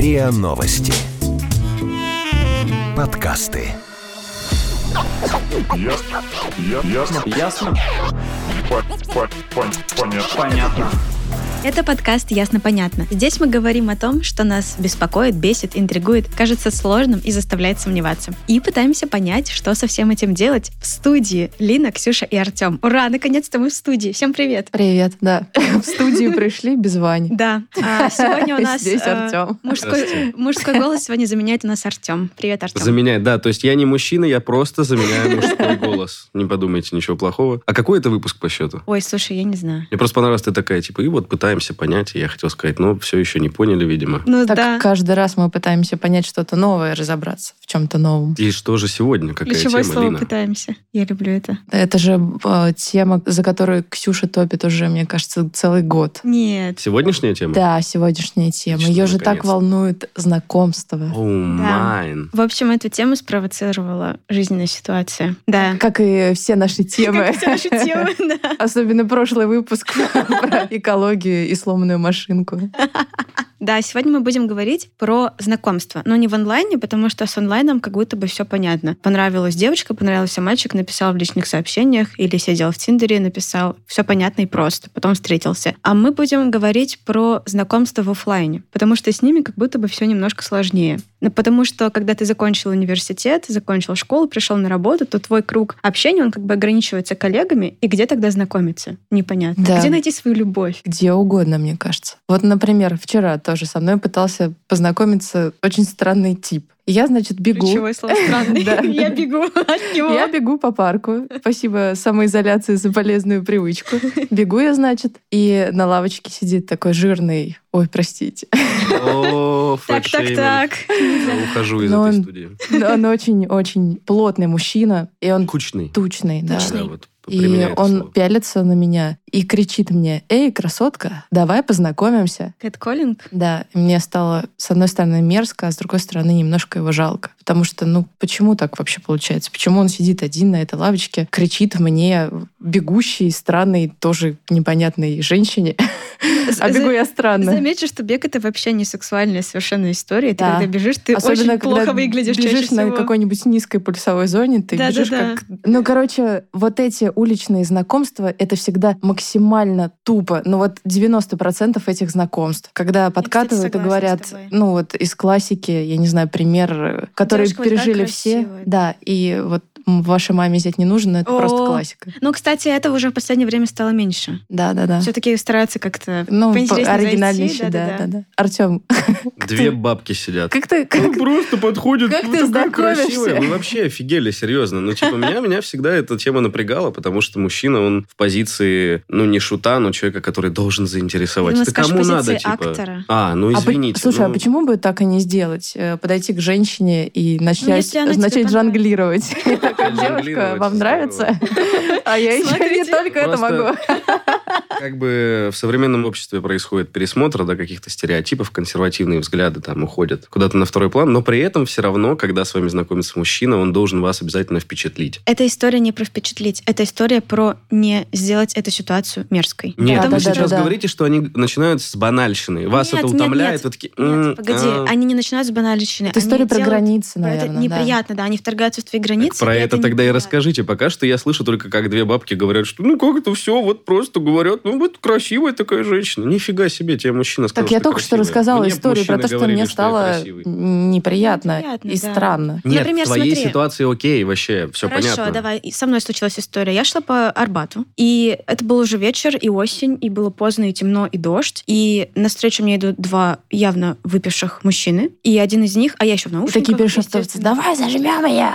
РИА Новости. Подкасты. Ясно. Понятно. Это подкаст «Ясно-понятно». Здесь мы говорим о том, что нас беспокоит, бесит, интригует, кажется сложным и заставляет сомневаться. И пытаемся понять, что со всем этим делать. В студии Лина, Ксюша и Артем. Ура, наконец-то мы в студии. Всем привет. Привет, да. В студию пришли без Вани. Да. Сегодня у нас здесь Артем. мужской голос сегодня заменяет у нас Артем. Привет, Артем. Заменяет, да. То есть я не мужчина, я просто заменяю мужской голос. Не подумайте ничего плохого. А какой это выпуск по счету? Ой, слушай, я не знаю. Мне просто понравилась ты такая, типа, и вот пытаемся понять. И я хотел сказать, но все еще не поняли, видимо. Ну Так да. каждый раз мы пытаемся понять что-то новое, разобраться в чем-то новом. И что же сегодня? Какая Ключевое тема, слово Лина? «пытаемся». Я люблю это. Это же тема, за которую Ксюша топит уже, мне кажется, целый год. Нет. Сегодняшняя тема? Да, сегодняшняя тема. Отлично, Ее же так наконец-то. волнует знакомство. О, майн. В общем, эту тему спровоцировала жизненная ситуация. Да. Как и все наши темы. Как и все наши темы, да. Особенно прошлый выпуск про экологию и сломанную машинку. Да, сегодня мы будем говорить про знакомство. Но не в онлайне, потому что с онлайном как будто бы все понятно. Понравилась девочка, понравился мальчик, написал в личных сообщениях или сидел в Тиндере, написал. Все понятно и просто. Потом встретился. А мы будем говорить про знакомство в офлайне, потому что с ними как будто бы все немножко сложнее. Потому что, когда ты закончил университет, закончил школу, пришел на работу, то твой круг общения, он как бы ограничивается коллегами. И где тогда знакомиться? Непонятно. Да. Где найти свою любовь? Где угодно, мне кажется. Вот, например, вчера тоже со мной пытался познакомиться очень странный тип. И я, значит, бегу. Ключевое слово «странный». Да. Я бегу от него. Я бегу по парку. Спасибо самоизоляции за полезную привычку. Бегу я, значит, и на лавочке сидит такой жирный... Ой, простите. О, Так. Я ухожу из Но этой он- студии. Он очень-очень плотный мужчина, и он Кучный. тучный, да. Тучный. Да, вот И применяю это он слово. пялится на меня и кричит мне: «Эй, красотка, давай познакомимся». Кэтколлинг? Да, и мне стало, с одной стороны, мерзко, а с другой стороны, немножко его жалко. Потому что, почему так вообще получается? Почему он сидит один на этой лавочке, кричит мне, бегущей, странной, тоже непонятной женщине, а бегу я странно. Замечу, что бег — это вообще не сексуальная совершенно история. Ты Да. когда бежишь, ты Особенно, очень плохо когда выглядишь чаще бежишь на всего. какой-нибудь низкой пульсовой зоне, ты Да-да-да. бежишь как... Короче, вот эти уличные знакомства, это всегда максимально тупо. 90% этих знакомств. Когда подкатывают и согласна говорят, с тобой. из классики, я не знаю, пример, который Девушка вот такая пережили все. красивая. Да, и вот вашей маме взять не нужно, это просто классика. Ну, кстати, этого уже в последнее время стало меньше. Да. Все-таки стараются как-то Ну, поинтереснее оригинальнейший, зайти. да. Артем, Две бабки сидят. как ты... Ну, просто подходит, как ну, ты такая знакомишься? красивая. Вы вообще офигели, серьезно. Меня всегда эта тема напрягала, потому что мужчина, он в позиции, не шута, но человека, который должен заинтересовать. Видимо, Это скажешь, кому позиции надо, типа? актора. Извините. Слушай, а почему бы так и не сделать? Подойти к женщине и если она тебе начать понравится. жонглировать. Такая: девушка, Жонглировать, вам нравится? здорово. А я еще не Смотрите. только это Просто могу. Как бы в современном обществе происходит пересмотр, каких-то стереотипов, консервативные взгляды там уходят куда-то на второй план, но при этом все равно, когда с вами знакомится мужчина, он должен вас обязательно впечатлить. Эта история не про впечатлить. Это история про не сделать эту ситуацию мерзкой. Нет, Потому вы что... сейчас говорите, что они начинают с банальщины. Вас Нет, это нет, утомляет, нет. вы такие... Нет, погоди, они не начинают с банальщины. Это Они история про делают- границы, про это наверное. неприятно, да. Они вторгаются в твои границы. Про и это тогда и неприятно. расскажите. Пока что я слышу только, как две бабки говорят, что как это все, вот просто говорят, вот красивая такая женщина. Нифига себе, тебе мужчина сказал, Так я что только что красивая. рассказала Мне историю про мужчины то, что говорили, мне я стало красивый. неприятно Неприятно, и да. странно. Нет, Например, в твоей смотри. ситуации окей, вообще, все Хорошо, понятно. давай. И со мной случилась история. Я шла по Арбату, и это был уже вечер, и осень, и было поздно, и темно, и дождь. И навстречу мне идут два явно выпивших мужчины, и один из них, а я еще в наушниках. Такие перешептываются: естественно. давай зажмем ее.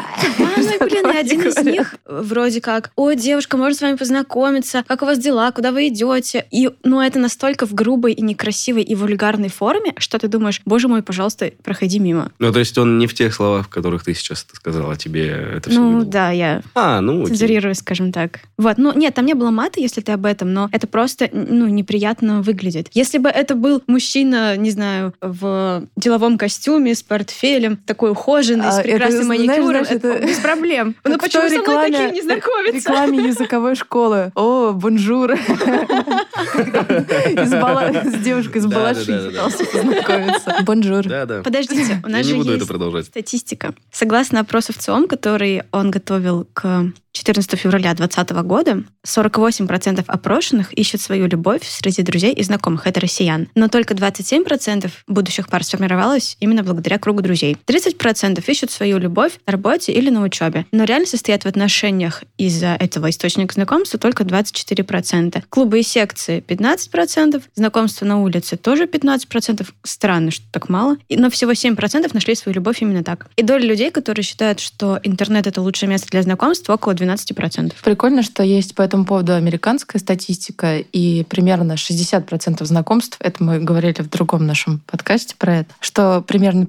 И один из них вроде как: ой, девушка, можно с вами познакомиться? Как у вас дела? Куда вы идете? И, это настолько в грубой и некрасивой и вульгарной форме, что ты думаешь: боже мой, пожалуйста, проходи мимо. То есть он не в тех словах, в которых ты сейчас это сказала, тебе это все выдал. Да, я Окей. цензурирую, скажем так. Вот. Нет, там не было мата, если ты об этом, но это просто, неприятно выглядит. Если бы это был мужчина, не знаю, в деловом костюме, с портфелем, такой ухоженный, с прекрасным маникюром, это без проблем. Ну почему со мной такие не знакомятся? Рекламе языковой школы. О, бонжур. С девушкой из Балашихи пытался познакомиться. Бонжур. Да. Подождите, у нас Я же не буду это есть продолжать. статистика. Согласно опросу ВЦИОМ, который он готовил к 14 февраля 2020 года, 48% опрошенных ищут свою любовь среди друзей и знакомых. Это россиян. Но только 27% будущих пар сформировалось именно благодаря кругу друзей. 30% ищут свою любовь на работе или на учебе. Но реально состоят в отношениях из-за этого источника знакомства только 24%. Клубы и секции 15%, знакомства на улице тоже 15%. Странно, что так мало. Но всего 7% нашли свою любовь именно так. И доля людей, которые считают, что интернет — это лучшее место для знакомства, около 12%. Прикольно, что есть по этому поводу американская статистика, и примерно 60% знакомств, это мы говорили в другом нашем подкасте про это, что примерно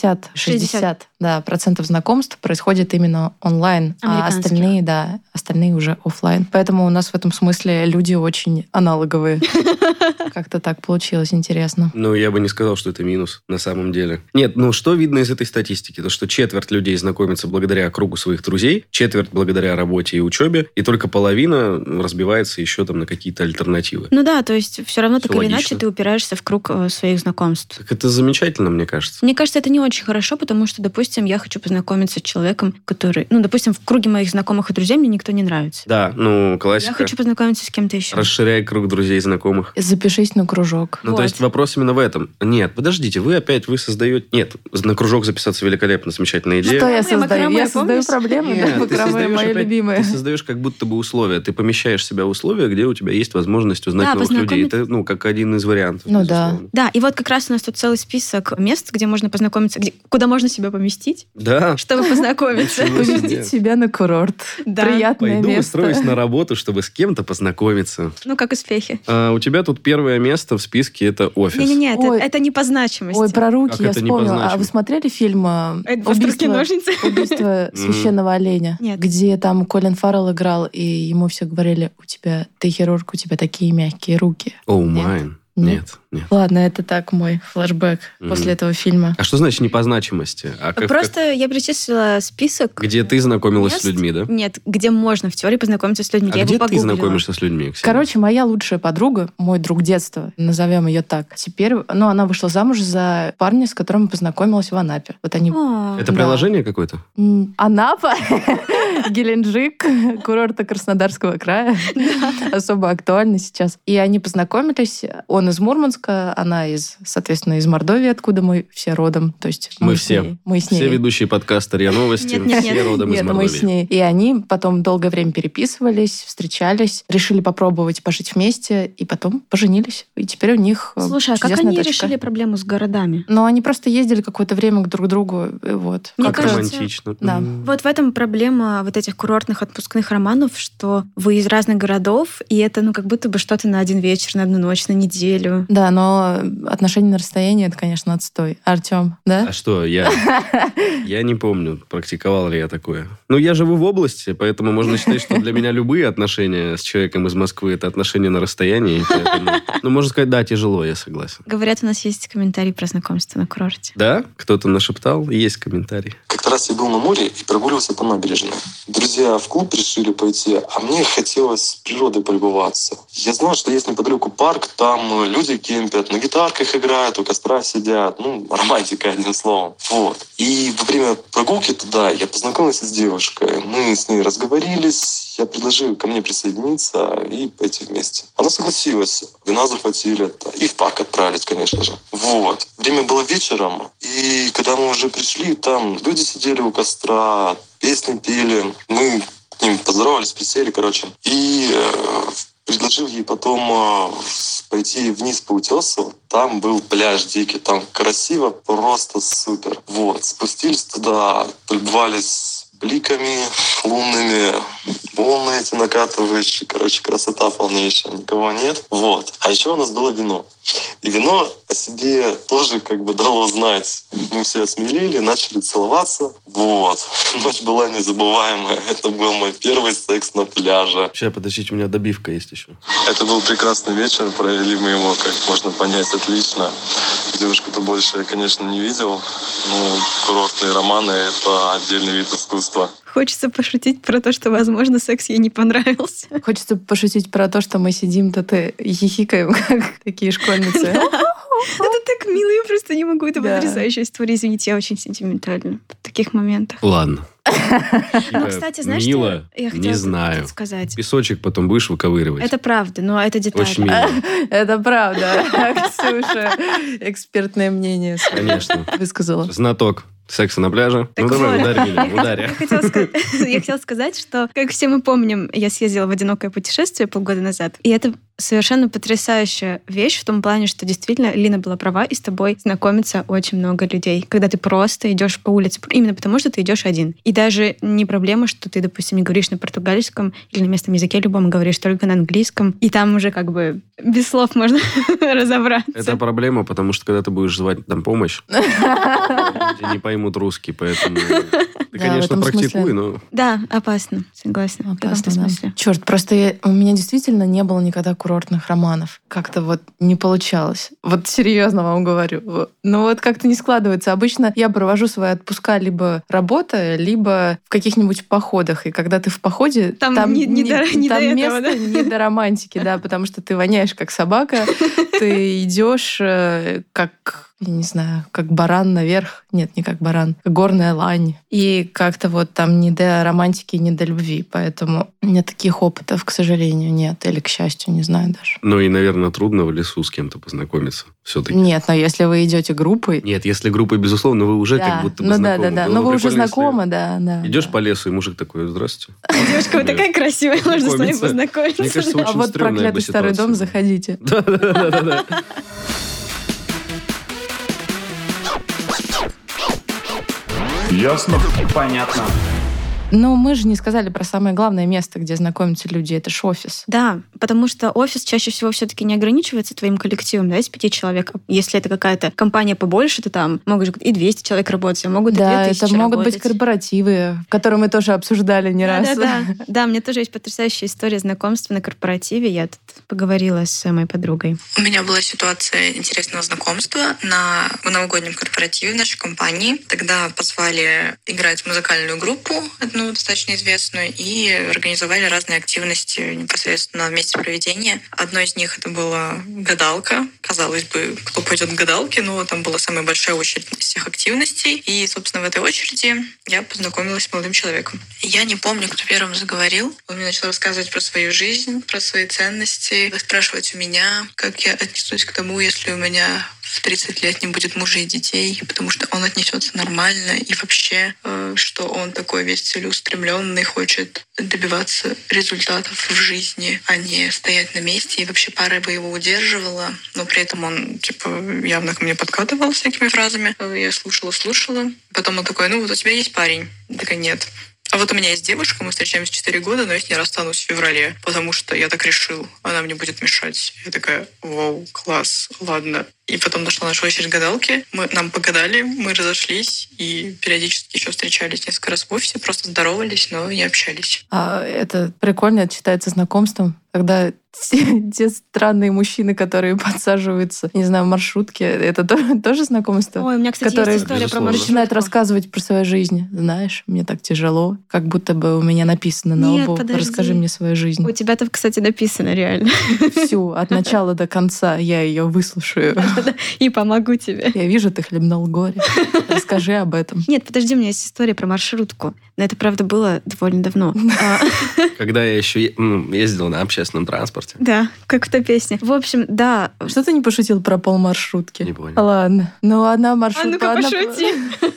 50-60% процентов знакомств происходит именно онлайн, а остальные уже офлайн. Поэтому у нас в этом смысле люди очень аналоговые. Как-то так получилось, интересно. Ну, я бы не сказал, что это минус на самом деле. Нет, что видно из этой статистики? То, что четверть людей знакомится благодаря кругу своих друзей, четверть благодаря работе и учебе, и только половина разбивается еще там на какие-то альтернативы. Ну да, то есть все равно так или логично. иначе ты упираешься в круг своих знакомств. Так это замечательно, мне кажется. Мне кажется, это не очень хорошо, потому что, допустим, я хочу познакомиться с человеком, который... допустим, в круге моих знакомых и друзей мне никто не нравится. Да, классика. Я хочу познакомиться с кем-то еще. Расширяй круг друзей и знакомых. Запишись на кружок. То есть вопрос именно в этом. Нет, подождите, вы создаете... Нет, на кружок записаться великолепно, замечательная идея. Что я создаю? Макраме, Я создаю помнишь? проблемы, Нет, да, макраме мои любимые. Ты создаешь как будто бы условия. Ты помещаешь себя в условия, где у тебя есть возможность узнать новых людей. Это, как один из вариантов. Ну безусловно. Да, и вот как раз у нас тут целый список мест, где можно познакомиться, куда можно себя поместить, Да. чтобы познакомиться. Ничего себе. Поместить себя на курорт. Да. Приятное Пойду место. устроюсь на работу, чтобы с кем-то познакомиться. Как успехи. А у тебя тут первое место в списке — это офис. Не-не-не, Ой. это не по значимости. Ой, про руки Как я это не вспомнила. позначимо? А вы смотрели фильм Руки-ножницы. «Убийство священного оленя»? Нет. Где там Колин Фаррелл играл, и ему все говорили: ты хирург, у тебя такие мягкие руки. Оу, Нет. майн. Нет. Нет. Ладно, это так мой флешбэк после этого фильма. А что значит не по значимости? Просто я перечислила список. Где ты знакомилась мест. с людьми, да? Нет, где можно в теории познакомиться с людьми. А Я где его ты погуглила. знакомишься с людьми, Ксения? Короче, моя лучшая подруга, мой друг детства, назовем ее так, теперь, она вышла замуж за парня, с которым познакомилась в Анапе. Вот они... О, Это Да. приложение какое-то? Анапа, Геленджик, курорта Краснодарского края. Особо актуально сейчас. И они познакомились. Он из Мурманска, она соответственно, из Мордовии, откуда мы все родом. То есть Мы с все. ней. Мы с ней. Все ведущие подкаста РИА Новости, Нет, все родом из Нет, мы Мордовии. с ней. И они потом долгое время переписывались, встречались, решили попробовать пожить вместе, и потом поженились. И теперь у них Слушай, а как чудесная они дочка. решили проблему с городами? Но они просто ездили какое-то время друг к другу. И вот. Мне Как кажется, романтично. да. Вот в этом проблема вот этих курортных отпускных романов, что вы из разных городов, и это, как будто бы что-то на один вечер, на одну ночь, на неделю. Да, но отношения на расстоянии — это, конечно, отстой. Артем, да? А что, я не помню, практиковал ли я такое. Я живу в области, поэтому можно считать, что для меня любые отношения с человеком из Москвы — это отношения на расстоянии. Поэтому, можно сказать, да, тяжело, я согласен. Говорят, у нас есть комментарий про знакомство на курорте. Да? Кто-то нашептал? Есть комментарий. Как-то раз я был на море и прогуливался по набережной. Друзья в клуб решили пойти, а мне хотелось природой полюбоваться. Я знал, что есть неподалеку парк, там люди кемпят, на гитарках играют, у костра сидят. Романтика, одним словом. Вот. И во время прогулки туда я познакомился с девушкой. Мы с ней разговорились, я предложил ко мне присоединиться и пойти вместе. Она согласилась. Вина захватили, и в парк отправились, конечно же. Вот. Время было вечером, и когда мы уже пришли, там люди сидели у костра, песни пели. Мы к ним поздоровались, присели, И предложил ей потом пойти вниз по утесу. Там был пляж дикий, там красиво, просто супер. Вот. Спустились туда, полюбовались бликами лунными, волны эти накатывающие, красота полнейшая, никого нет. Вот. А еще у нас было вино. И вино о себе тоже дало знать. Мы все осмелели, начали целоваться. Вот. Ночь была незабываемая. Это был мой первый секс на пляже. Сейчас, подождите, у меня добивка есть еще. Это был прекрасный вечер, провели мы его, как можно понять, отлично. Девушку-то больше я, конечно, не видел. Курортные романы — это отдельный вид искусства. Хочется пошутить про то, что, возможно, секс ей не понравился. Хочется пошутить про то, что мы сидим тут и хихикаем, как такие школьницы. Это так мило, я просто не могу. Это Да. потрясающая история. Извините, я очень сентиментальна в таких моментах. Ладно. Ну, кстати, знаешь, Мило, что я не хотела знаю. сказать? Песочек потом будешь выковыривать. Это правда, но это деталь. Очень мило. Это правда. Ксюша экспертное мнение Конечно. высказала. Знаток секса на пляже. Так Ну давай, вот. ударь меня, ударь. Я хотела сказать, что, как все мы помним, я съездила в одинокое путешествие полгода назад, и это совершенно потрясающая вещь в том плане, что действительно Лина была права, и с тобой знакомится очень много людей, когда ты просто идешь по улице, именно потому что ты идешь один. И даже не проблема, что ты, допустим, не говоришь на португальском или на местном языке любом, говоришь только на английском, и там уже как бы без слов можно разобраться. Это проблема, потому что когда ты будешь звать там помощь, люди не поймут русский, поэтому ты, в конечно, этом практикуй, смысле. но... Да, опасно, согласна. в каком-то смысле. Черт, просто у меня действительно не было никогда курортных романов. Как-то вот не получалось. Вот серьезно вам говорю. Ну вот как-то не складывается. Обычно я провожу свои отпуска либо работая, либо в каких-нибудь походах. И когда ты в походе, Там не до там этого, место да? не до романтики, да, потому что ты воняешь как собака, ты идешь как, я не знаю, как баран наверх. Нет, не как баран, как горная лань. И как-то вот там не до романтики, не до любви. Поэтому у меня таких опытов, к сожалению, нет. Или к счастью, не знаю даже. Ну и, наверное, трудно в лесу с кем-то познакомиться все-таки. Нет, но если вы идете группой... Нет, если группа, безусловно, вы уже да, как будто бы ну знакомы. да. Было Но бы вы уже прикольно, если знакомы, да. Идешь да. по лесу, и мужик такой: здравствуйте. Девушка, вы такая красивая, можно с вами Знакомиться. познакомиться. Мне кажется, А очень вот стрёмная проклятый бы старый ситуация. дом, заходите. Да. Ясно? Понятно. Но мы же не сказали про самое главное место, где знакомятся люди. Это ж офис. Да, потому что офис чаще всего все-таки не ограничивается твоим коллективом, да, из 5 человек. Если это какая-то компания побольше, то там могут и 200 человек работать, а могут и 2000 Да, это могут быть работать. корпоративы, которые мы тоже обсуждали не раз. Да, у меня тоже есть потрясающая история знакомства на корпоративе. Я тут поговорила с моей подругой. У меня была ситуация интересного знакомства на новогоднем корпоративе в нашей компании. Тогда позвали играть в музыкальную группу, одну достаточно известную, и организовали разные активности непосредственно в месте проведения. Одной из них это была гадалка. Казалось бы, кто пойдет к гадалке, но там была самая большая очередь из всех активностей. И, собственно, в этой очереди я познакомилась с молодым человеком. Я не помню, кто первым заговорил. Он мне начал рассказывать про свою жизнь, про свои ценности, спрашивать у меня, как я отнесусь к тому, если у меня в 30 лет не будет мужа и детей, потому что он отнесется нормально, и вообще, что он такой весь целеустремленный, хочет добиваться результатов в жизни, а не стоять на месте. И вообще пара бы его удерживала, но при этом он явно ко мне подкатывал всякими фразами. Я слушала. Потом он такой: ну вот у тебя есть парень? Я такая: нет. А вот у меня есть девушка, мы встречаемся 4 года, но я с ней расстанусь в феврале, потому что я так решил, она мне будет мешать. Я такая: вау, класс, ладно. И потом дошла наша очередь гадалки. Нам погадали, мы разошлись и периодически еще встречались несколько раз в офисе, просто здоровались, но не общались. Это прикольно, это считается знакомством, когда те странные мужчины, которые подсаживаются, не знаю, в маршрутке, это тоже знакомство? Ой, у меня, кстати, которые есть история про безусловно. маршрутку. начинают рассказывать про свою жизнь. Знаешь, мне так тяжело, как будто бы у меня написано на Нет, лбу. подожди. Расскажи мне свою жизнь. У тебя-то, кстати, написано реально. Всю, от начала до конца я ее выслушаю. И помогу тебе. Я вижу, ты хлебнул горе. Расскажи об этом. Нет, подожди, у меня есть история про маршрутку. Но это, правда, было довольно давно. Когда я еще ездил на общественном транспорте. Да, как в той песне. В общем, да. Что ты не пошутил про полмаршрутки? Не понял. Ладно. Ну, одна А маршрутка... ну-ка, пошути.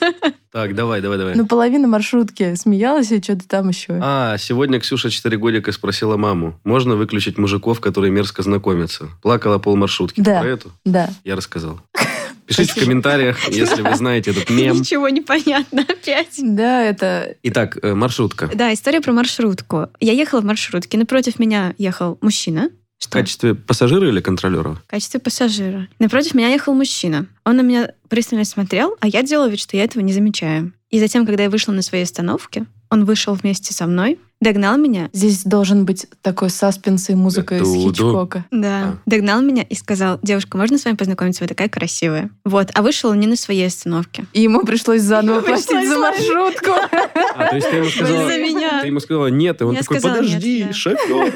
Так, давай. Ну, половина маршрутки смеялась, и что-то там еще. Сегодня Ксюша 4 годика спросила маму: можно выключить мужиков, которые мерзко знакомятся? Плакала полмаршрутки. Да. Про эту Да. я рассказал. Пишите в комментариях, если вы знаете этот мем. Ничего не понятно опять. Да, это... Итак, маршрутка. Да, история про маршрутку. Я ехала в маршрутке, напротив меня ехал мужчина. В качестве пассажира или контролера? В качестве пассажира. Напротив меня ехал мужчина. Он на меня пристально смотрел, а я делала вид, что я этого не замечаю. И затем, когда я вышла на своей остановке, он вышел вместе со мной, Догнал меня. Здесь должен быть такой саспенс и музыка из Хичкока. Да. Догнал меня и сказал: девушка, можно с вами познакомиться? Вы такая красивая. Вот. А вышел он не на своей остановке. И ему пришлось заново платить за маршрутку. То есть ты ему сказала... За меня. Ты ему сказала нет, и он Я такой: сказала подожди, нет, да. шофер.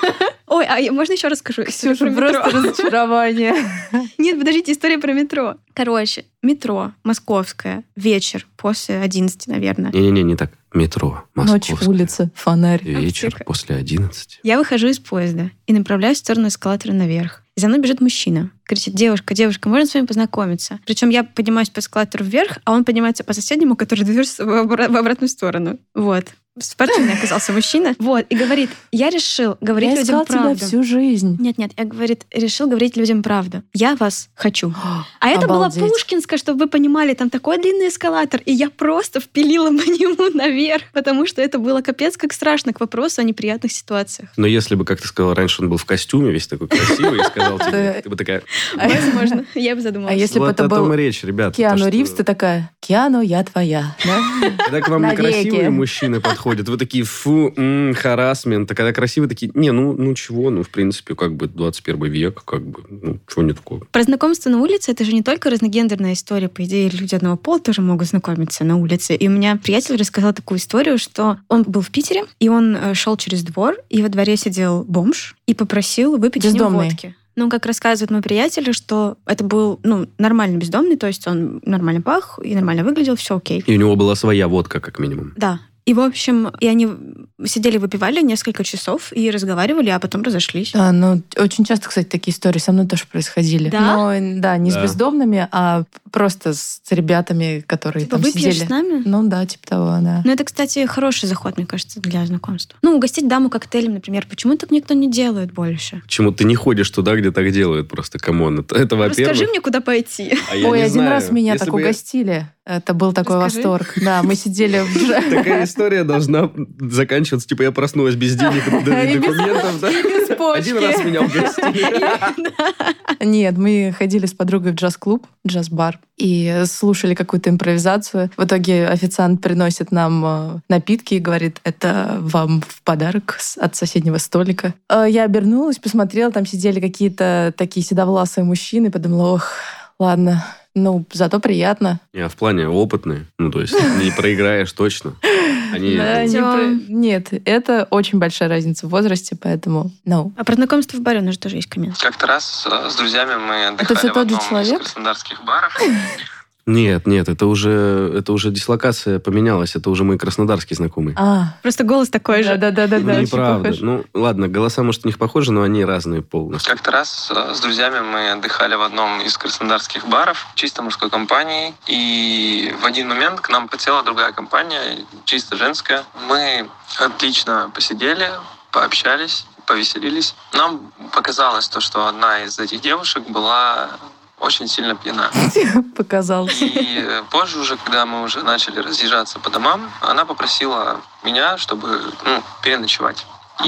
Ой, а можно еще расскажу? Историю Ксюша, про метро? просто разочарование. Нет, подождите, история про метро. Короче, метро московское, вечер, после 11, наверное. Не-не-не, не так. Метро, Ночь, московская. улица, фонарь. Вечер Аптека. после 11. Я выхожу из поезда и направляюсь в сторону эскалатора наверх. И за мной бежит мужчина. Кричит: девушка, можно с вами познакомиться? Причем я поднимаюсь по эскалатору вверх, а он поднимается по соседнему, который движется в обратную сторону. Вот. Спортивный оказался мужчина. Вот. И говорит: я решил говорить Я людям искал тебя правду. всю жизнь. Нет, решил говорить людям правду. Я вас хочу. А это была Обалдеть. Пушкинская, чтобы вы понимали, там такой длинный эскалатор, и я просто впилила по нему наверх, потому что это было капец как страшно, к вопросу о неприятных ситуациях. Но если бы, как ты сказала раньше, он был в костюме, весь такой красивый, и сказал тебе, ты бы такая... Возможно. Я бы задумалась. А если бы Вот это о том был и речь, ребята. Киану то, что- Ривз, ты такая: Киану, я твоя. Да? Когда к вам Навеки. некрасивые мужчины подходят, вы такие: фу, харассмент. А когда красивые, такие: не, ну чего, в принципе, как бы 21 век, как бы, чего не такого. Про знакомство на улице — это же не только разногендерная история. По идее, люди одного пола тоже могут знакомиться на улице. И у меня приятель рассказал такую историю, что он был в Питере, и он шел через двор, и во дворе сидел бомж и попросил выпить с ним Бездомный. водки. Ну, как рассказывает мой приятель, что это был, нормальный бездомный, то есть он нормально пах и нормально выглядел, все окей. И у него была своя водка, как минимум. Да. И, в общем, и они сидели, выпивали несколько часов и разговаривали, а потом разошлись. Да, очень часто, кстати, такие истории со мной тоже происходили. Да? Но, да, не с Да. бездомными, а просто с ребятами, которые Типа, там выпьешь сидели. с нами? Ну да, типа того, да. Ну, это, кстати, хороший заход, мне кажется, для знакомства. Ну, угостить даму коктейлем, например. Почему так никто не делает больше? Почему ты не ходишь туда, где так делают? Просто, камон. Это во-первых. Расскажи мне, куда пойти. А я Ой, не один знаю. раз меня Если так бы я- угостили. Это был такой Расскажи. восторг. Да, мы сидели в Такая история должна заканчиваться. Типа, я проснулась без денег и И без- документов, да? без почки. Один раз меня угостили. Нет, мы ходили с подругой в джаз-клуб, джаз-бар, и слушали какую-то импровизацию. В итоге официант приносит нам напитки и говорит: это вам в подарок от соседнего столика. Я обернулась, посмотрела, там сидели какие-то такие седовласые мужчины, подумала: ох, ладно, зато приятно. Не, а в плане опытные. То есть не проиграешь точно. Они... Да, Нет, это очень большая разница в возрасте, поэтому А про знакомство в баре у нас же тоже есть коммент. Как-то раз с друзьями мы Это всё отдыхали в тот же одном из человек? краснодарских баров. Нет, это уже дислокация поменялась. Это уже мой краснодарский знакомый. Просто голос такой же. Да, очень Неправда. похож. Ладно, голоса, может, у них похожи, но они разные полностью. Как-то раз с друзьями мы отдыхали в одном из краснодарских баров, чисто мужской компании, и в один момент к нам подсела другая компания, чисто женская. Мы отлично посидели, пообщались, повеселились. Нам показалось то, что одна из этих девушек была очень сильно пьяна. Показалось. И позже уже, когда мы уже начали разъезжаться по домам, она попросила меня, чтобы переночевать.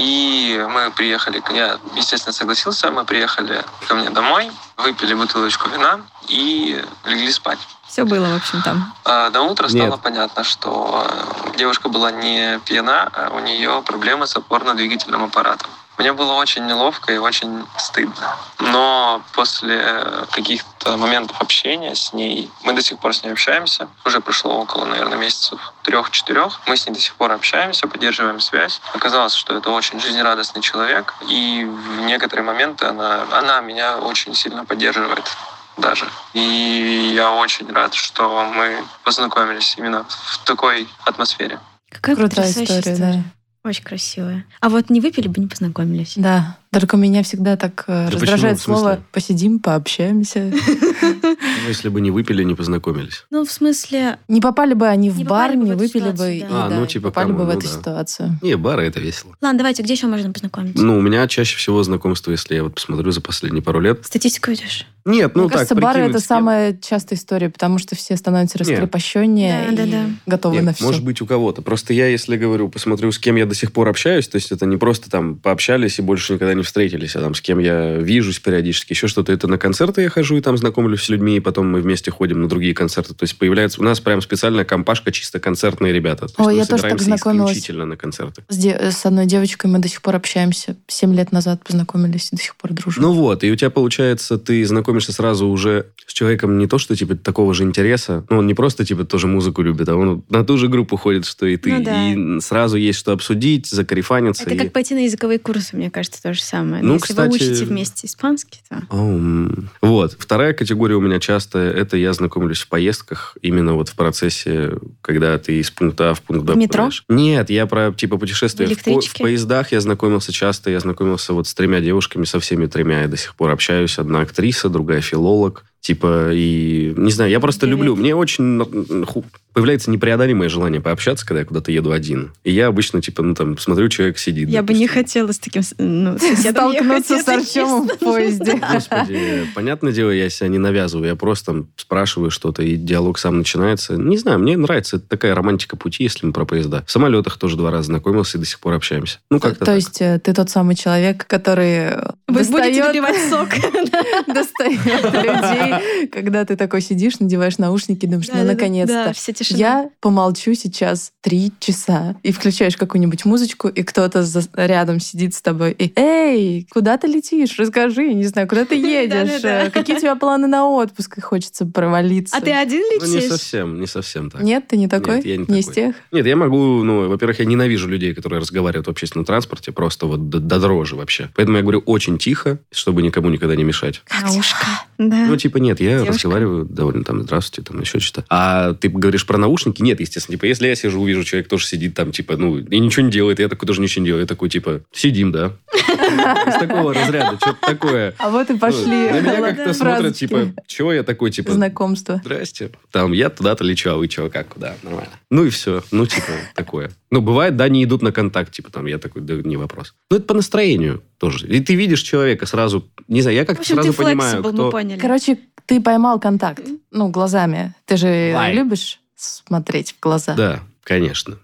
И мы приехали, я, естественно, согласился, мы приехали ко мне домой, выпили бутылочку вина и легли спать. Все было, в общем, там. А до утра стало Нет. понятно, что девушка была не пьяна, а у нее проблемы с опорно-двигательным аппаратом. Мне было очень неловко и очень стыдно. Но после каких-то моментов общения с ней, мы до сих пор с ней общаемся, уже прошло около, наверное, месяцев 3-4, мы с ней до сих пор общаемся, поддерживаем связь. Оказалось, что это очень жизнерадостный человек, и в некоторые моменты она меня очень сильно поддерживает даже. И я очень рад, что мы познакомились именно в такой атмосфере. Какая Крутая потрясающая история, Очень красивая. А вот не выпили бы, не познакомились. да. Только меня всегда так раздражает почему? В слово смысле? «посидим, пообщаемся». Если бы не выпили, не познакомились. Ну, в смысле, Не попали бы они в Не бар, попали бы не в эту выпили бы, ситуацию, и да. да, типа, попали бы камон, в эту да. ситуацию. Не, бары — это весело. ладно, давайте, где еще можно познакомиться? У меня чаще всего знакомство, если я посмотрю за последние пару лет. Статистику ведешь? Нет, Мне так, кажется, бары — это прикинуть, самая частая история, потому что все становятся Не. раскрепощеннее Да, и да. готовы Нет, на все. может быть, у кого-то. Просто я, если говорю, посмотрю, с кем я до сих пор общаюсь, то есть это не просто там пообщались и больше никогда не ли, встретились, а там с кем я вижусь периодически, еще что-то. Это на концерты я хожу и там знакомлюсь с людьми, и потом мы вместе ходим на другие концерты. То есть появляется у нас прям специальная компашка, чисто концертные ребята. То есть я тоже так знакомилась. Исключительно на концерты. С одной девочкой мы до сих пор общаемся. 7 лет назад познакомились и до сих пор дружим. Ну вот, и у тебя получается, ты знакомишься сразу уже с человеком не то, что типа такого же интереса, он не просто типа тоже музыку любит, а он на ту же группу ходит, что и ты. И сразу есть что обсудить, закарифаниться. Это как пойти на языковые курсы, мне кажется, то же самое. Ну, если кстати... вы учите вместе испанский, то... Вот. Вторая категория у меня часто, это я знакомлюсь в поездках, именно вот в процессе, когда ты из пункта А в пункт Б. В метро? Понимаешь? Нет, я про типа путешествия. В поездах я знакомился часто, я знакомился вот с 3 девушками, со всеми 3 я до сих пор общаюсь. Одна актриса, другая филолог. Типа, и... Не знаю, я просто люблю. Мне очень появляется непреодолимое желание пообщаться, когда я куда-то еду один. И я обычно, типа, смотрю, человек сидит. Я бы не хотела с таким столкнуться с Артемом в поезде. Господи, понятное дело, я себя не навязываю. Я просто спрашиваю что-то, и диалог сам начинается. Не знаю, мне нравится. Это такая романтика пути, если мы про поезда. В самолетах тоже 2 раза знакомился и до сих пор общаемся. Ну, как-то То есть ты тот самый человек, который Вы будете наливать сок. Достает людей, когда ты такой сидишь, надеваешь наушники, думаешь, наконец-то. Я помолчу сейчас 3 часа. И включаешь какую-нибудь музычку, и кто-то рядом сидит с тобой. И, эй, куда ты летишь? Расскажи, не знаю, куда ты едешь? Какие у тебя планы на отпуск? И хочется провалиться. А ты один летишь? Не совсем так. Нет, ты не такой? Нет, я не такой. Из тех? Нет, я могу, во-первых, я ненавижу людей, которые разговаривают в общественном транспорте, просто вот до дрожи вообще. Поэтому я говорю очень тихо, чтобы никому никогда не мешать. Наушка. Да. Нет, я разговариваю довольно здравствуйте, еще что-то. А ты говоришь про наушники? Нет, естественно. Если я сижу, увижу, человек тоже сидит там, и ничего не делает, я такой тоже ничего не делаю. Я такой, сидим, да. Из такого разряда, что-то такое. А вот и пошли. На меня как-то смотрят, чего я такой, знакомство. Здрасте. Я туда-то лечу, а вы чего, как, куда? Нормально. Ну и все. Такое. Бывает, не идут на контакт, я такой, да, не вопрос. Это по настроению тоже. И ты видишь человека сразу, не знаю, я как-то сразу понимаю, кто... Короче, ты поймал контакт, глазами. Ты же любишь смотреть в глаза? Да, конечно.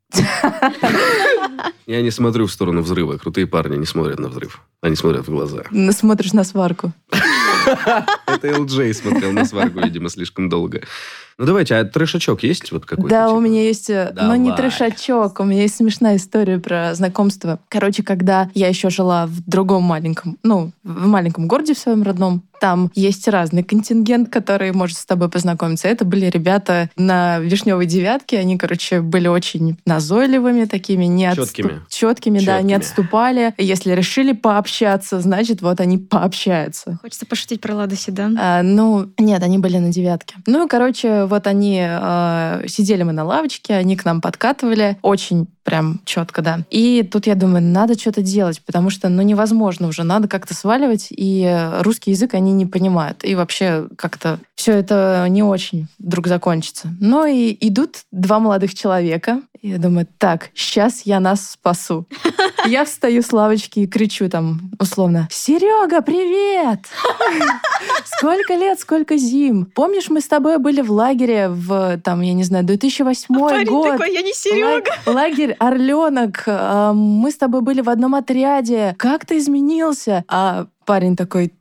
Я не смотрю в сторону взрыва. Крутые парни не смотрят на взрыв. Они смотрят в глаза. Смотришь на сварку. Это LJ смотрел на сварку, видимо, слишком долго. Давайте, а трешачок есть какой-то? Да, у меня есть, но не трешачок, у меня есть смешная история про знакомство. Короче, когда я еще жила в другом маленьком городе в своем родном, там есть разный контингент, который может с тобой познакомиться. Это были ребята на Вишневой 9, они, были очень назойливыми такими, четкими, да, не отступали. Если решили пообщаться, значит, они пообщаются. Хочется пошутить про Лада Седан? Нет, они были на 9. Они сидели мы на лавочке, они к нам подкатывали, очень прям четко, да. И тут я думаю, надо что-то делать, потому что, невозможно уже, надо как-то сваливать, и русский язык они не понимают. И вообще как-то все это не очень вдруг закончится. И идут 2 молодых человека, и я думаю, так, сейчас я нас спасу. Я встаю с лавочки и кричу условно, «Серега, привет! Сколько лет, сколько зим! Помнишь, мы с тобой были в лагере в, 2008 год? Парень такой, я не Серега! Лагерь «Орленок». Мы с тобой были в одном отряде. Как ты изменился?» А парень такой,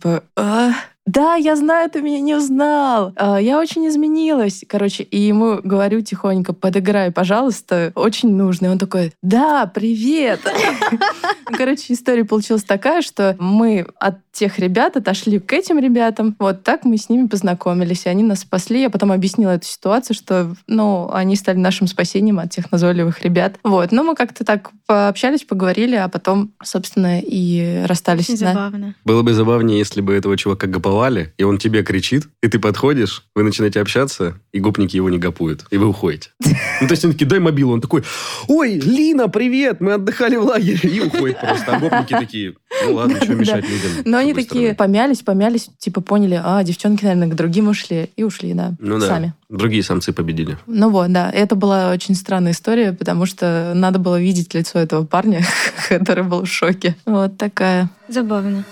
да, я знаю, ты меня не узнал. Я очень изменилась. И ему говорю тихонько, подыграй, пожалуйста, очень нужно. И он такой, да, привет. История получилась такая, что мы от тех ребят отошли к этим ребятам. Так мы с ними познакомились. И они нас спасли. Я потом объяснила эту ситуацию, что, они стали нашим спасением от тех назойливых ребят. Но мы как-то так пообщались, поговорили, а потом, собственно, и расстались. Очень забавно. Было бы забавнее, если бы этого чувака гоповали, и он тебе кричит, и ты подходишь, вы начинаете общаться, и гопники его не гопуют, и вы уходите. То есть он такие, дай мобилу, он такой, ой, Лина, привет, мы отдыхали в лагере, и уходит просто. А гопники такие, ладно, что мешать людям. Но они такие помялись, поняли, девчонки, наверное, к другим ушли, и ушли, да, сами. Другие самцы победили. Да. Это была очень странная история, потому что надо было видеть лицо этого парня, который был в шоке. Такая. Забавно.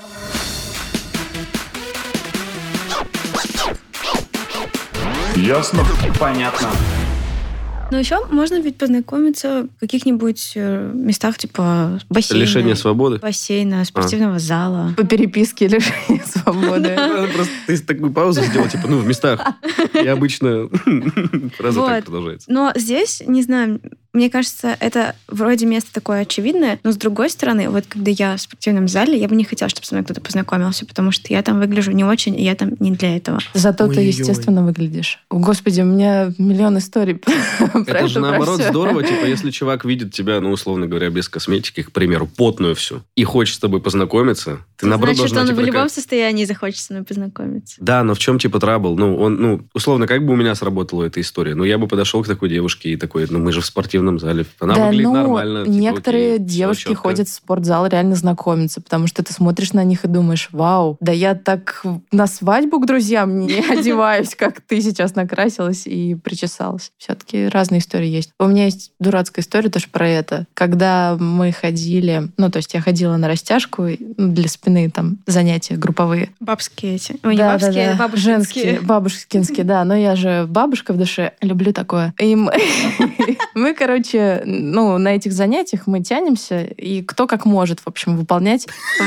Ясно? Понятно. Но еще можно ведь познакомиться в каких-нибудь местах, типа бассейна. Лишение свободы? Бассейна, спортивного зала. По переписке лишения свободы. Просто ты такую паузу сделал, типа, в местах. И обычно фраза так продолжается. Но здесь, не знаю, мне кажется, это вроде место такое очевидное, но с другой стороны, вот когда я в спортивном зале, я бы не хотела, чтобы со мной кто-то познакомился, потому что я там выгляжу не очень, и я там не для этого. Зато ты, естественно, выглядишь. Господи, у меня миллион историй про это. Это же наоборот здорово, типа, если чувак видит тебя, условно говоря, без косметики, к примеру, потную всю, и хочет с тобой познакомиться, ты наоборот значит, должна... он в любом состоянии захочет со мной познакомиться. Да, но в чем типа трабл? Условно, как бы у меня сработала эта история? Я бы подошел к такой девушке и такой, мы же в спортивном зале. Она выглядит нормально. Некоторые девушки ходят в спортзал реально знакомиться, потому что ты смотришь на них и думаешь, вау, да я так на свадьбу к друзьям не одеваюсь, как ты сейчас накрасилась и причесалась. Все-таки разные истории есть. У меня есть дурацкая история тоже про это. Когда мы ходили, то есть я ходила на растяжку для спины, там, занятия групповые. Бабские эти. Ой, не бабские, а бабушкинские. Женские, бабушкинские, да. Но я же бабушка в душе, люблю такое. И мы, короче, на этих занятиях мы тянемся, и кто как может, в общем, выполнять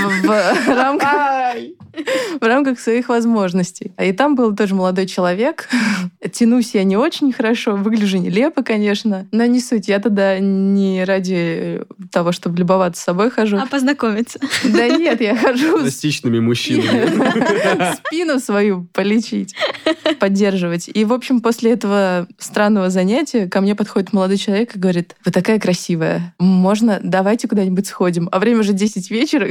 в рамках своих возможностей. И там был тоже молодой человек. Тянусь я не очень хорошо, выгляжу нелепо, конечно, но не суть. Я туда не ради того, чтобы любоваться собой хожу. А познакомиться. Да нет, я хожу... Пластичными мужчинами. Спину свою полечить, поддерживать. И, в общем, после этого странного занятия ко мне подходит молодой человек и говорит, вы такая красивая, давайте куда-нибудь сходим. А время уже 10 вечера,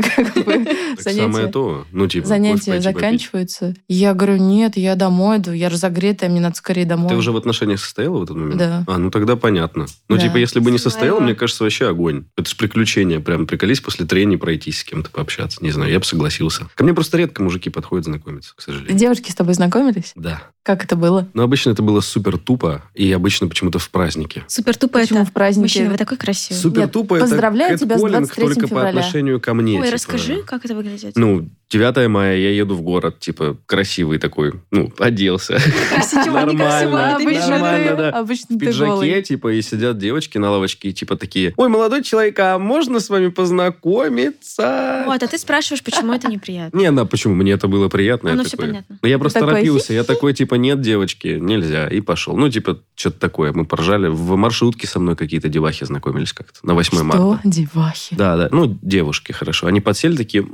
занятия заканчиваются. Я говорю, нет, я домой иду, я разогретая, мне надо скорее домой. Ты уже в отношениях состояла в этот момент? Да. Тогда понятно. Если бы не состояла, мне кажется, вообще огонь. Это же приключение. Прям приколись после трения пройтись с кем-то, пообщаться. Не знаю, я бы согласился. Ко мне просто редко мужики подходят знакомиться, к сожалению. Девушки с тобой знакомились? Да. Как это было? Обычно это было супер тупо, и обычно почему-то в празднике. Супер тупо это в празднике? Мужчина, вы такой красивый. Супер тупо это поздравляю тебя с 23 только февраля. по отношению ко мне. Ой, расскажи, как это выглядит. 9 мая я еду в город, красивый такой, оделся. Нормально. Обычно в пиджаке, и сидят девочки на лавочке, и такие, ой, молодой человек, а можно с вами познакомиться? Вот, а ты спрашиваешь, почему это неприятно? Не, почему? Мне это было приятно. Оно все понятно. Я просто торопился. Я такой, нет, девочки, нельзя. И пошел. Что-то такое. Мы поржали. В маршрутке со мной какие-то девахи знакомились как-то на 8 марта. Что? Девахи? Да. Девушки, хорошо. Они подсели такие,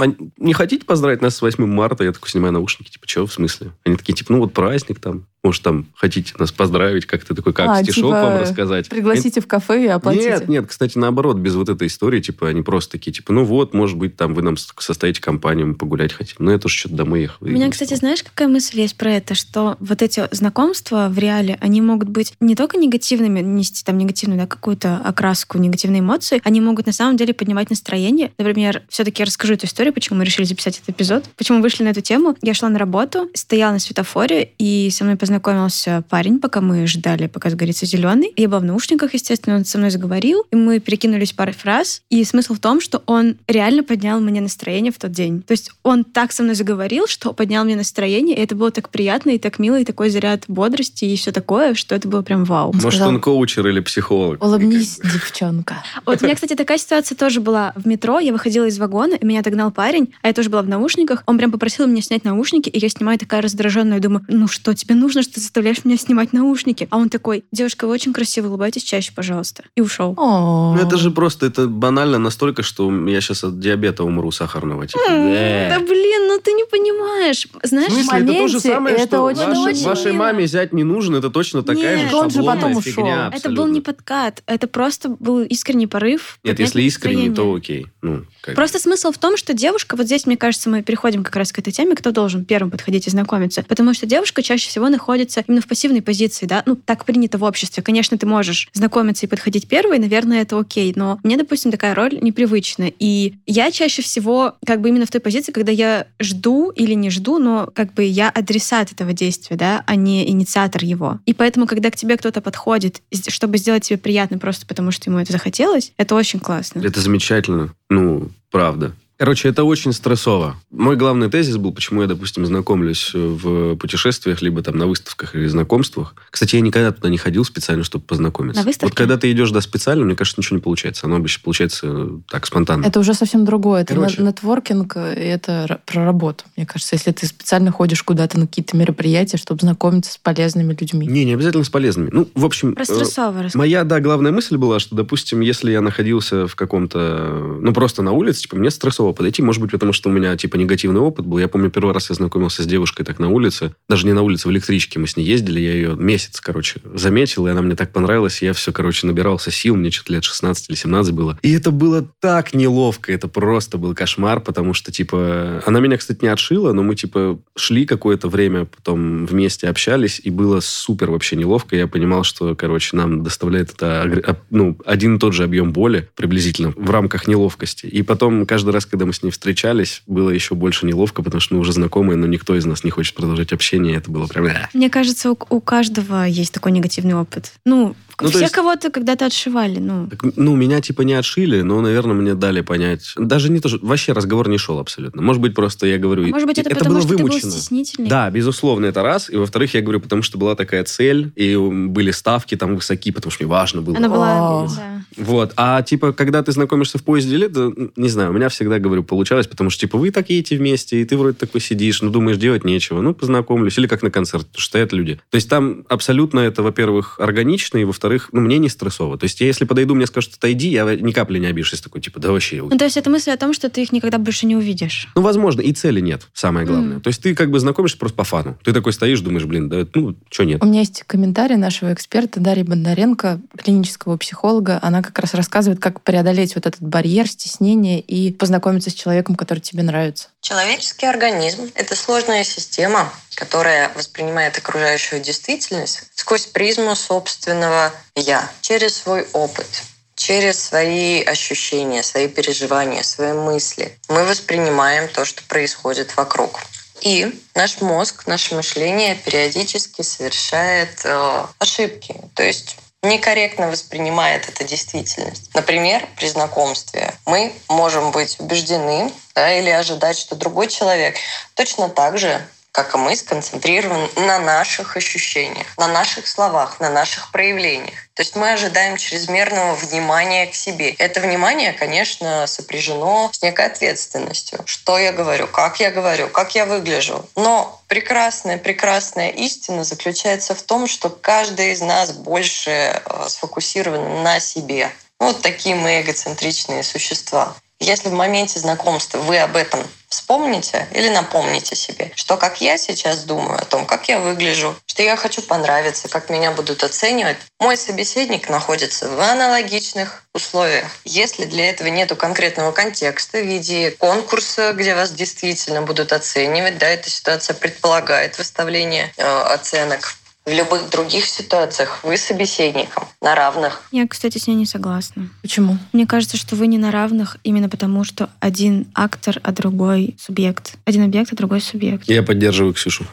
не хотите поздравить нас с 8 марта? Я такой снимаю наушники. Чего, в смысле? Они такие, праздник там. Может, там хотите нас поздравить? Как-то такой, стишок вам рассказать? Пригласите в кафе и оплатите. Нет, кстати, наоборот, без вот этой истории, они просто такие, может быть, там вы нам составите компанию, мы погулять хотим. Я тоже что-то домой ехал. У меня, кстати, знаешь, какая мысль есть про это, что вот эти знакомства в реале, они могут быть не только негативными, нести там негативную, какую-то окраску, негативные эмоции, они могут на самом деле поднимать настроение. Например, все-таки я расскажу эту историю, почему мы решили записать этот эпизод, почему мы вышли на эту тему. Я шла на работу, стояла на светофоре, и со мной познакомился парень, пока мы ждали, пока загорится зеленый. Я была в наушниках, естественно, он со мной заговорил, и мы перекинулись парой фраз. И смысл в том, что он реально поднял мне настроение в тот день. То есть он так со мной заговорил, что поднял мне настроение, и это было так приятно, и так мило, и такой заряд бодрости, и все такое, что это было прям вау. Может, он коучер или психолог? Улыбнись, девчонка. Вот у меня, кстати, такая ситуация тоже была в метро. Я выходила из вагона, и меня догнал парень, а я тоже была в наушниках. Он прям попросил меня снять наушники, и я снимаю такая раздраженная, думаю, что тебе нужно, что ты заставляешь меня снимать наушники? А он такой, девушка, вы очень красиво, улыбайтесь чаще, пожалуйста. И ушел. Это же просто, это банально настолько, что я сейчас от диабета умру сахарного. Да блин, ты не понимаешь. Знаешь, в смысле, это то же самое, это что очень вашей маме зять не нужен, это точно такая же шаблонная фигня. Это был не подкат, это просто был искренний порыв. Нет, если искренний, то окей. Просто смысл в том, что девушка, вот здесь, мне кажется, мы переходим как раз к этой теме, кто должен первым подходить и знакомиться. Потому что девушка чаще всего находится именно в пассивной позиции, да? Так принято в обществе. Конечно, ты можешь знакомиться и подходить первой, наверное, это окей, но мне, допустим, такая роль непривычна. И я чаще всего именно в той позиции, когда я жду или не жду, но я адресат этого действия, да, а не инициатор его. И поэтому, когда к тебе кто-то подходит, чтобы сделать тебе приятно просто потому, что ему это захотелось, это очень классно. Это замечательно. Правда. Короче, это очень стрессово. Мой главный тезис был, почему я, допустим, знакомлюсь в путешествиях, либо там на выставках или знакомствах. Кстати, я никогда туда не ходил специально, чтобы познакомиться. На выставке? Вот когда ты идешь, специально, мне кажется, ничего не получается. Оно обычно получается так, спонтанно. Это уже совсем другое. Это Короче. нетворкинг, и это про работу, мне кажется. Если ты специально ходишь куда-то на какие-то мероприятия, чтобы знакомиться с полезными людьми. Не обязательно с полезными. Ну, в общем... Про стрессово расскажи. Моя, главная мысль была, что, допустим, если я находился в каком-то... просто на улице, мне стрессово подойти. Может быть, потому что у меня, негативный опыт был. Я помню, первый раз я знакомился с девушкой так на улице. Даже не на улице, в электричке мы с ней ездили. Я ее месяц, заметил, и она мне так понравилась. И я все, набирался сил. Мне что-то лет 16 или 17 было. И это было так неловко. Это просто был кошмар, потому что, она меня, кстати, не отшила, но мы, шли какое-то время, потом вместе общались, и было супер вообще неловко. Я понимал, что, нам доставляет это, один и тот же объем боли приблизительно в рамках неловкости. И потом, каждый раз, когда мы с ней встречались, было еще больше неловко, потому что мы уже знакомые, но никто из нас не хочет продолжать общение. Это было прям... Мне кажется, у каждого есть такой негативный опыт. Все кого-то когда-то отшивали. Меня не отшили, но, наверное, мне дали понять. Даже не то, что... Вообще разговор не шел абсолютно. Может быть, просто я говорю... Может быть, это потому, было что вымучено. ты был стеснительный? Да, безусловно, это раз. И, во-вторых, я говорю, потому что была такая цель, и были ставки там высоки, потому что мне важно было. Она была... Да. Вот. А, когда ты знакомишься в поезде или это, не знаю, у меня всегда, говорю, получалось, потому что, вы так едете вместе, и ты вроде такой сидишь, думаешь, делать нечего. Познакомлюсь. Или как на концерт, стоят люди. То есть там абсолютно это, во-первых, органично, и, во-вторых, мне не стрессово. То есть я, если подойду, мне скажут, отойди, я ни капли не обижусь. Такой, да вообще... то есть это мысль о том, что ты их никогда больше не увидишь. Возможно, и цели нет, самое главное. То есть ты знакомишься просто по фану. Ты такой стоишь, думаешь, что нет. У меня есть комментарий нашего эксперта Дарьи Бондаренко, клинического психолога. Она как раз рассказывает, как преодолеть вот этот барьер, стеснение и познакомиться с человеком, который тебе нравится. Человеческий организм – это сложная система, которая воспринимает окружающую действительность сквозь призму собственного «я», через свой опыт, через свои ощущения, свои переживания, свои мысли. Мы воспринимаем то, что происходит вокруг. И наш мозг, наше мышление периодически совершает ошибки. То есть некорректно воспринимает эту действительность. Например, при знакомстве мы можем быть убеждены или ожидать, что другой человек точно так же, как и мы, сконцентрирован на наших ощущениях, на наших словах, на наших проявлениях. То есть мы ожидаем чрезмерного внимания к себе. Это внимание, конечно, сопряжено с некой ответственностью. Что я говорю, как я выгляжу. Но прекрасная истина заключается в том, что каждый из нас больше сфокусирован на себе. Вот такие мы эгоцентричные существа. Если в моменте знакомства вы об этом вспомните или напомните себе, что как я сейчас думаю о том, как я выгляжу, что я хочу понравиться, как меня будут оценивать, мой собеседник находится в аналогичных условиях. Если для этого нету конкретного контекста в виде конкурса, где вас действительно будут оценивать, эта ситуация предполагает выставление оценок. В любых других ситуациях вы с собеседником на равных. Я, кстати, с ней не согласна. Почему? Мне кажется, что вы не на равных именно потому, что один актор, а другой субъект. Один объект, а другой субъект. Я поддерживаю Ксюшу.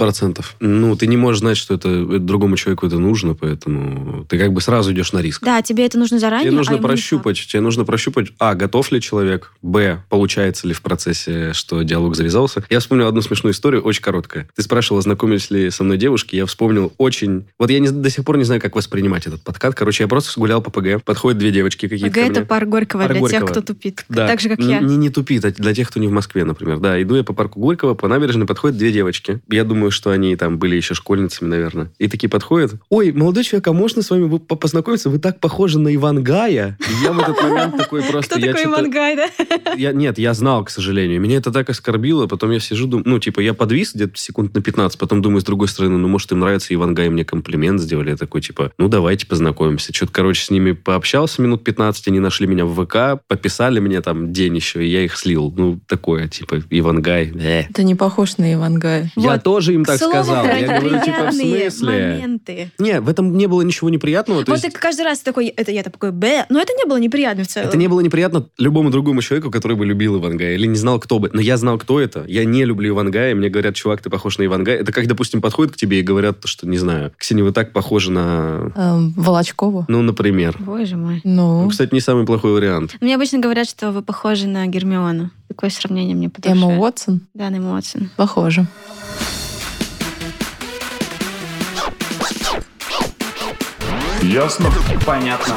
100%. Ты не можешь знать, что это другому человеку это нужно, поэтому ты сразу идешь на риск. Да, тебе это нужно заранее, тебе нужно прощупать, готов ли человек, получается ли в процессе, что диалог завязался. Я вспомнил одну смешную историю, очень короткая. Ты спрашивала, знакомились ли со мной девушки, я вспомнил очень... я до сих пор не знаю, как воспринимать этот подкат. Я просто гулял по ПГ, подходят две девочки какие-то ПГ — это парк Горького для тех, кто тупит. Да. Так же, как я. Не тупит, а для тех, кто не в Москве, например. Да, иду я по парку Горького, по набережной, подходят две девочки. Я думаю, что они там были еще школьницами, наверное. И такие подходят. Ой, молодой человек, а можно с вами познакомиться? Вы так похожи на Ивангая. И я в этот момент такой просто... Кто такой Ивангай, да? Нет, я знал, к сожалению. Меня это так оскорбило. Потом я сижу, думаю, я подвис где-то секунд на 15, потом думаю, с другой стороны, может, им нравится Ивангай, мне комплимент сделали. Я такой, давайте познакомимся. Что-то, с ними пообщался минут 15, они нашли меня в ВК, пописали мне там день еще, и я их слил. Такое, Ивангай. Ты не похож на Ивангая. Я тоже им так сказал. Я говорю, в смысле? Моменты. Не, в этом не было ничего неприятного. Ты каждый раз такой, это я такой, но это не было неприятно в целом. Это не было неприятно любому другому человеку, который бы любил Ивангая, или не знал, кто бы. Но я знал, кто это. Я не люблю Ивангая, мне говорят, чувак, ты похож на Ивангая. Это как, допустим, подходят к тебе и говорят, что что, не знаю, Ксения, вы так похожи на... Волочкову. Ну, например. Боже мой. Ну, Кстати, не самый плохой вариант. Мне обычно говорят, что вы похожи на Гермиону. Такое сравнение мне по душе. Эмма Уотсон. Да, на Эмму Уотсон. Похоже. Ясно? Понятно.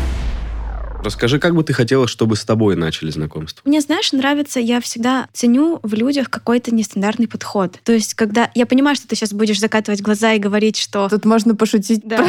Расскажи, как бы ты хотела, чтобы с тобой начали знакомство? Мне, знаешь, нравится, я всегда ценю в людях какой-то нестандартный подход. То есть, когда я понимаю, что ты сейчас будешь закатывать глаза и говорить, что... Тут можно пошутить Да.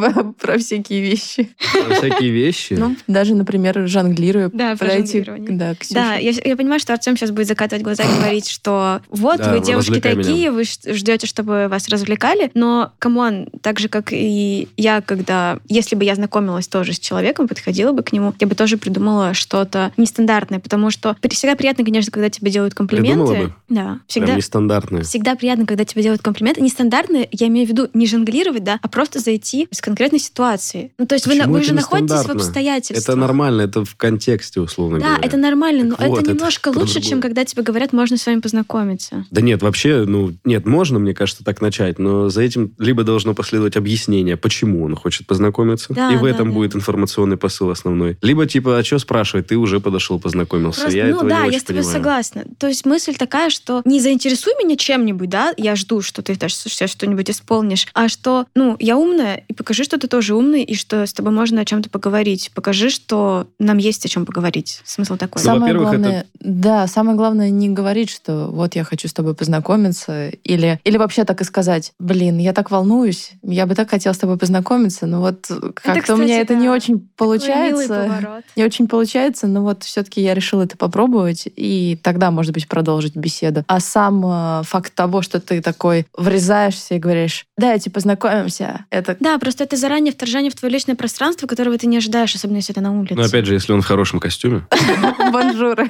про всякие вещи. Про всякие вещи? Ну, Даже, например, жонглируя. Да, про подойти жонглирование. Да, к Ксюше. да, я понимаю, что Артем сейчас будет закатывать глаза и говорить, что вот, Да, вы девушки развлекай такие, вы ждете, чтобы вас развлекали, но, камон, так же, как и я, если бы я знакомилась тоже с человеком, подходила бы к нему, я бы тоже придумала что-то нестандартное, потому что всегда приятно, конечно, когда тебе делают комплименты. Придумала бы? Да, Прям нестандартные. всегда приятно, когда тебе делают комплименты. Нестандартные, я имею в виду не жонглировать, да, а просто зайти с конкретной ситуации. Ну, то есть Почему вы это же находитесь в нестандартно? обстоятельствах. Это нормально, это в контексте, условно Да, говоря. это нормально, но Так вот, это это немножко про лучше, другое. чем когда тебе говорят, можно с вами познакомиться. Да нет, вообще, нет, можно, мне кажется, так начать, но за этим либо должно последовать объяснение, почему он хочет познакомиться, Да, и в да, этом да. будет информационный посыл основной. Либо типа, а что спрашивать, ты уже подошел, познакомился. Просто, Я этого не да, очень я с тобой понимаю. согласна. То есть мысль такая, что не заинтересуй меня чем-нибудь, да, я жду, что ты даже сейчас что-нибудь исполнишь, а что, я умная, и покажи, что ты тоже умный, и что с тобой можно о чем-то поговорить. Покажи, что нам есть о чем поговорить. Смысл такой. Сам- Самое во-первых, главное, да, самое главное не говорить, что вот я хочу с тобой познакомиться, или вообще так и сказать, я так волнуюсь, я бы так хотела с тобой познакомиться, но вот как-то у меня кстати, это да. не очень Такой милый получается. поворот. Не очень получается, но вот все-таки я решила это попробовать, и тогда, может быть, продолжить беседу. А сам факт того, что ты такой врезаешься и говоришь, давайте познакомимся, это... Да, просто это заранее вторжение в твое личное пространство, которого ты не ожидаешь, особенно если это на улице. Но опять же, если он в хорошем костюме. Бонжур.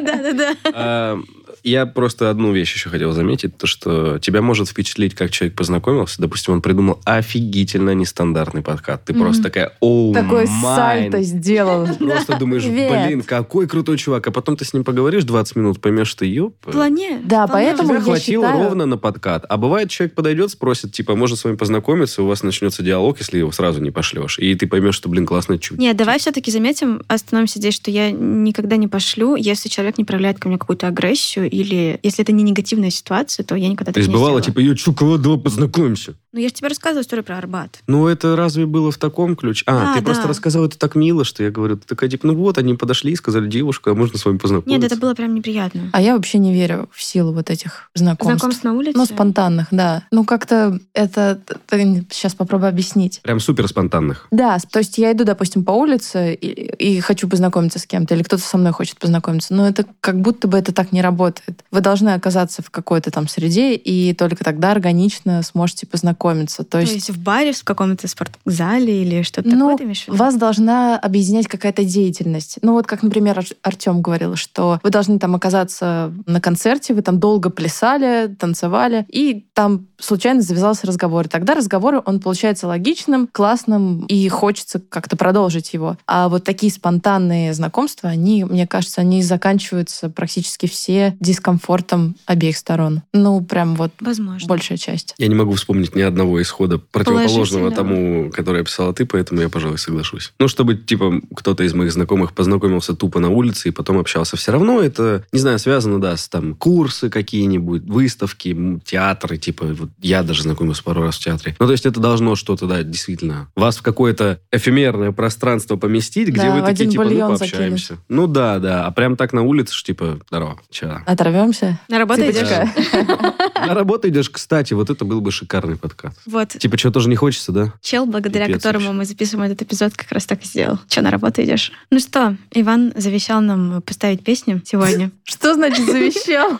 Да-да-да. Я просто одну вещь еще хотел заметить, то, что тебя может впечатлить, как человек познакомился. Допустим, он придумал офигительно нестандартный подкат. Ты просто такая, Такой сальто сделал. Просто думаешь, Привет. какой крутой чувак. А потом ты с ним поговоришь 20 минут, поймешь, что Вполне. Да, вполне. поэтому тебя я хватило считаю- ровно на подкат. А бывает, человек подойдет, спросит, можно с вами познакомиться, у вас начнется диалог, если его сразу не пошлешь. И ты поймешь, что, классный чуть. Нет, давай все-таки заметим, остановимся здесь, что я никогда не пошлю, если человек не проявляет ко мне какую-то агрессию, или если это не негативная ситуация, то я никогда То так есть не бывало, сделаю. давай познакомимся. Ну, я же тебе рассказывала историю про Арбат. Ну, это разве было в таком ключе? Да, Ты просто да. рассказал это так мило, что я говорю, ты такая, они подошли и сказали, девушка, а можно с вами познакомиться? Нет, это было прям неприятно. А я вообще не верю в силу вот этих знакомств. Знакомств на улице? Ну, спонтанных, да. Как-то это... Сейчас попробую объяснить. Прям супер спонтанных. Да, то есть я иду, допустим, по улице и хочу познакомиться с кем-то, или кто-то со мной хочет познакомиться, но это как будто бы это так не работает. Вы должны оказаться в какой-то там среде, и только тогда органично сможете познакомиться. То есть в баре, в каком-то спортзале или что-то такое ты имеешь в виду? вас должна объединять какая-то деятельность. Ну, вот как, например, Артем говорил, что вы должны там оказаться на концерте, вы там долго плясали, танцевали, и там случайно завязался разговор. И тогда разговор, он получается логичным, классным, и хочется как-то продолжить его. А вот такие спонтанные знакомства, мне кажется, они заканчиваются практически все дискомфортом обеих сторон. Ну, прям вот Возможно. большая часть. Я не могу вспомнить ни одного исхода противоположного Положительного. тому, который описала ты, поэтому я, пожалуй, соглашусь. Ну, чтобы, кто-то из моих знакомых познакомился тупо на улице и потом общался. Все равно это, не знаю, связано, да, с курсы какие-нибудь, выставки, театры, вот я даже знакомился пару раз в театре. Ну, то есть это должно что-то, да, действительно, вас в какое-то эфемерное пространство поместить, где Да, вы в такие, один бульон пообщаемся. Ну, да. А прям так на улице, здорово, чё? Оторвемся? На работу Цыпочка. идешь? На работу идешь, кстати, вот это был бы шикарный подкат. Вот. Чего тоже не хочется, да? Чел, благодаря Пипец которому вообще. мы записываем этот эпизод, как раз так и сделал. Че, на работу идешь? Ну что, Иван завещал нам поставить песню сегодня. Что значит завещал?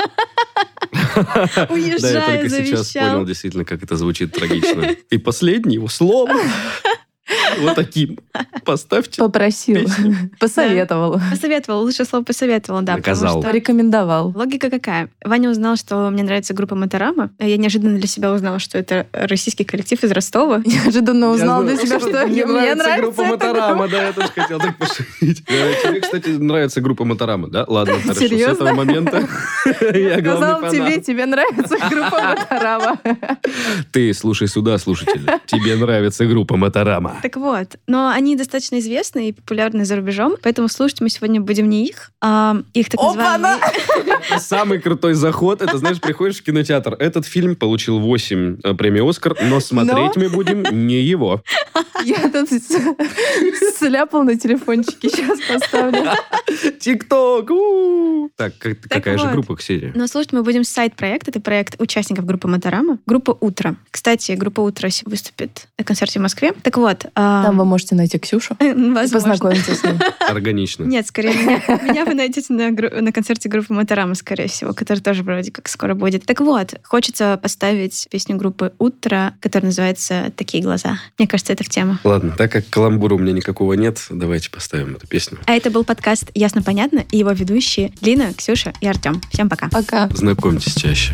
Да, я Уезжая, только сейчас завещал. понял действительно, как это звучит трагично. И последнее его слово. Вот таким. Поставьте. Попросил. Посоветовал. Посоветовал, лучшее слово посоветовал, да. Наказал. потому что Порекомендовал. логика какая? Ваня узнал, что мне нравится группа Моторама. Я неожиданно для себя узнала, что это российский коллектив из Ростова. Неожиданно узнал для себя, что мне мне нравится группа эта Моторама. Да, я тоже хотел так пошутить. Тебе, кстати, нравится группа Моторама, да? Ладно, хорошо. Серьезно? С этого момента я Сказал главный фанат. тебе нравится группа Моторама. Ты слушай сюда, слушатель. Тебе нравится группа Моторама. Так вот, но они достаточно известны и популярны за рубежом, поэтому слушать мы сегодня будем не их, а их так называемые... Самый крутой заход, это, знаешь, приходишь в кинотеатр. Этот фильм получил 8 премий «Оскар», но смотреть мы будем не его. Я тут сляпал на телефончике, сейчас поставлю. ТикТок! Так, какая же вот. группа, Ксения? Но слушать мы будем сайт-проект. Это проект участников группы Моторама. Группа «Утро». Кстати, группа «Утро» выступит на концерте в Москве. Так вот... Там вы можете найти Ксюшу. возможно. Познакомиться с ней. Органично. Нет, скорее меня вы найдете на концерте группы Моторама, скорее всего, который тоже вроде как скоро будет. Так вот, хочется поставить песню группы «Утро», которая называется «Такие глаза». Мне кажется, это в тему. Ладно, так как каламбура у меня никакого нет, давайте поставим эту песню. А это был подкаст «Ясно-понятно» и его ведущие Лина, Ксюша и Артем. Всем пока. Пока. Знакомьтесь чаще.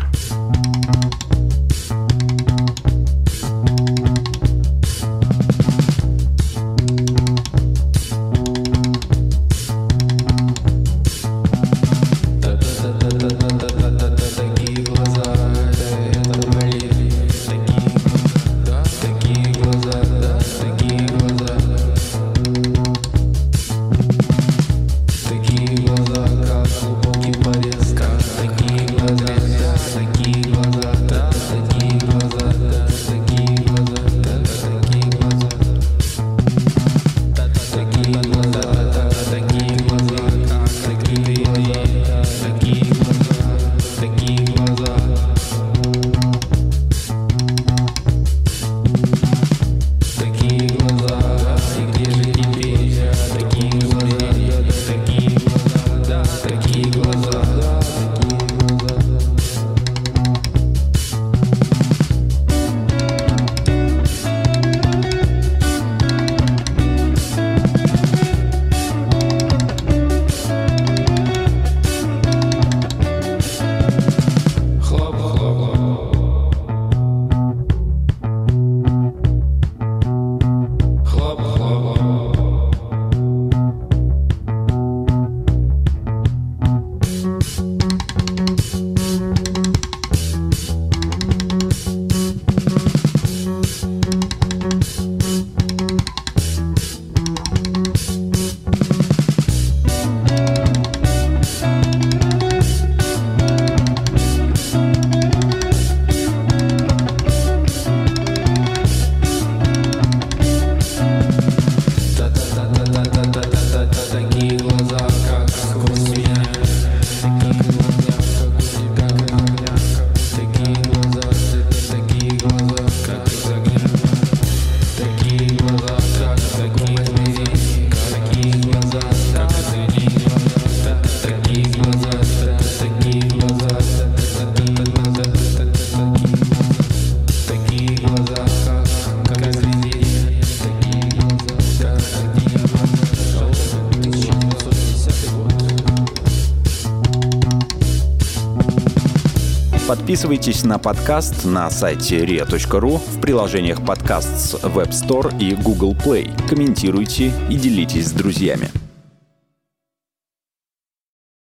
Подписывайтесь на подкаст на сайте ria.ru, в приложениях подкаст с Web Store и Google Play. Комментируйте и делитесь с друзьями.